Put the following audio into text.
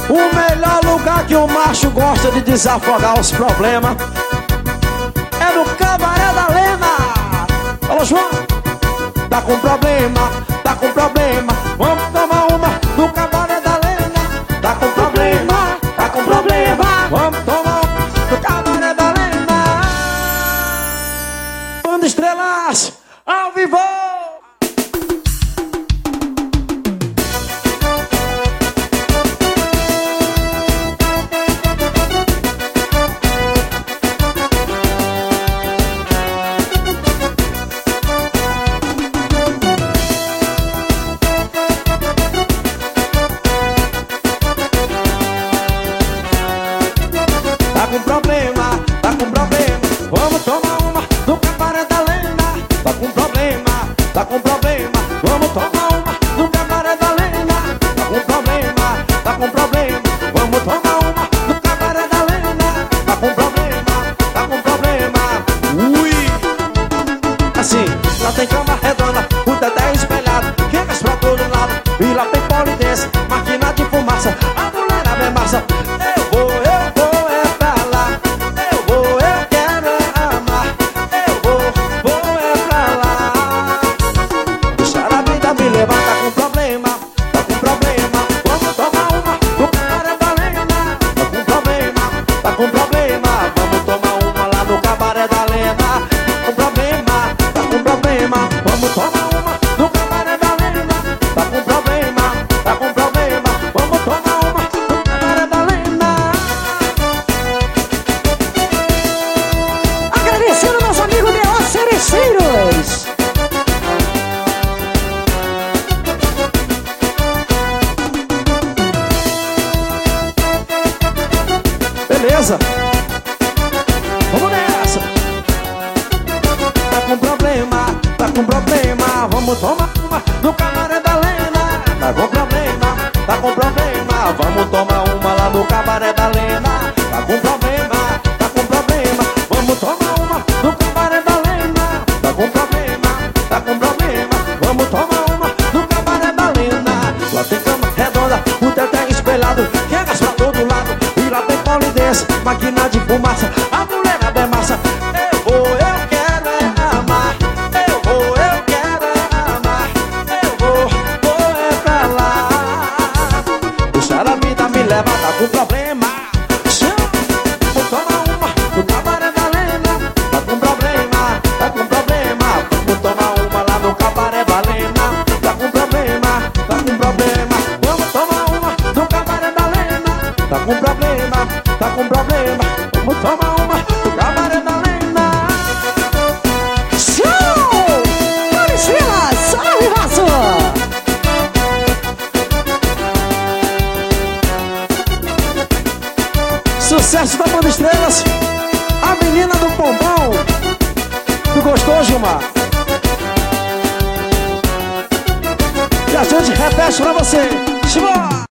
O melhor lugar que o macho gosta de desafogar os problemas é no Cabaré da Lena. Alô, João, tá com problema, tá com problema. Vamos tomar uma no Cabaré da Lena. Tá com problema, tá com problema. Vamos tomar uma no Cabaré da Lena. Banda Estrelas, ao vivo. Tá com problema, tá com problema. Vamos tomar uma no Cabaré da Lena. Tá com problema, tá com problema. Vamos tomar uma no Cabaré da Lena. Tá com problema, tá com problema. Vamos tomar uma no Cabaré da Lena. Tá com problema, tá com problema. Ui! Assim, lá tem cama redonda, o teté espelhado, quegas pra todo lado. E lá tem polidense, máquina de fumaça. A mulherada é massa. Eu vou é pra lá. Eu vou, eu quero amar. Eu vou é pra lá. Deixar a vida me levar, tá com problema, tá com problema. Vamos tomar uma no Cabaré da Lena. Tá com problema, tá com problema. Vamos tomar uma lá no Cabaré da Lena. Tá com problema, tá com problema. Vamos tomar uma no Cabaré da Lena. Tá com problema, tá com problema. Vamos tomar uma no Cabaré da Lena. Agradecendo nosso amigo B.O. Cereceiros. Beleza? Vamos nessa. Tá com problema, tá com problema. Vamos tomar uma no Cabaré da Lena. Tá com problema, tá com problema. Vamos tomar uma lá no Cabaré da Lena. Tá com problema, tá com problema. Vamos tomar uma no Cabaré da Lena. Tá com problema, tá com problema. Vamos tomar uma no Cabaré da Lena. Lá tem cama redonda, o teté espelhado, quegas pra todo lado. E lá tem polidense, máquina de fumaça. A mulherada é massa. Eu vou, eu quero é amar. Eu vou, eu quero é amar. Eu vou é pra lá. Deixar a vida me levar, tá com problema. Vou tomar uma no Cabaré da Lena. Tá com problema, tá com problema. Vamos tomar uma lá no Cabaré da Lena. Tá com problema, tá com problema. Vamos tomar uma no Cabaré da Lena. Tá com problema, tá com problema. Vamos tomar uma no Cabaré da Lena. Show! Banda Estrelas, ao vivaço. Sucesso da Banda Estrelas. A menina do pompom. Tu gostou, Gilmar? E a gente repete pra você. Simbora!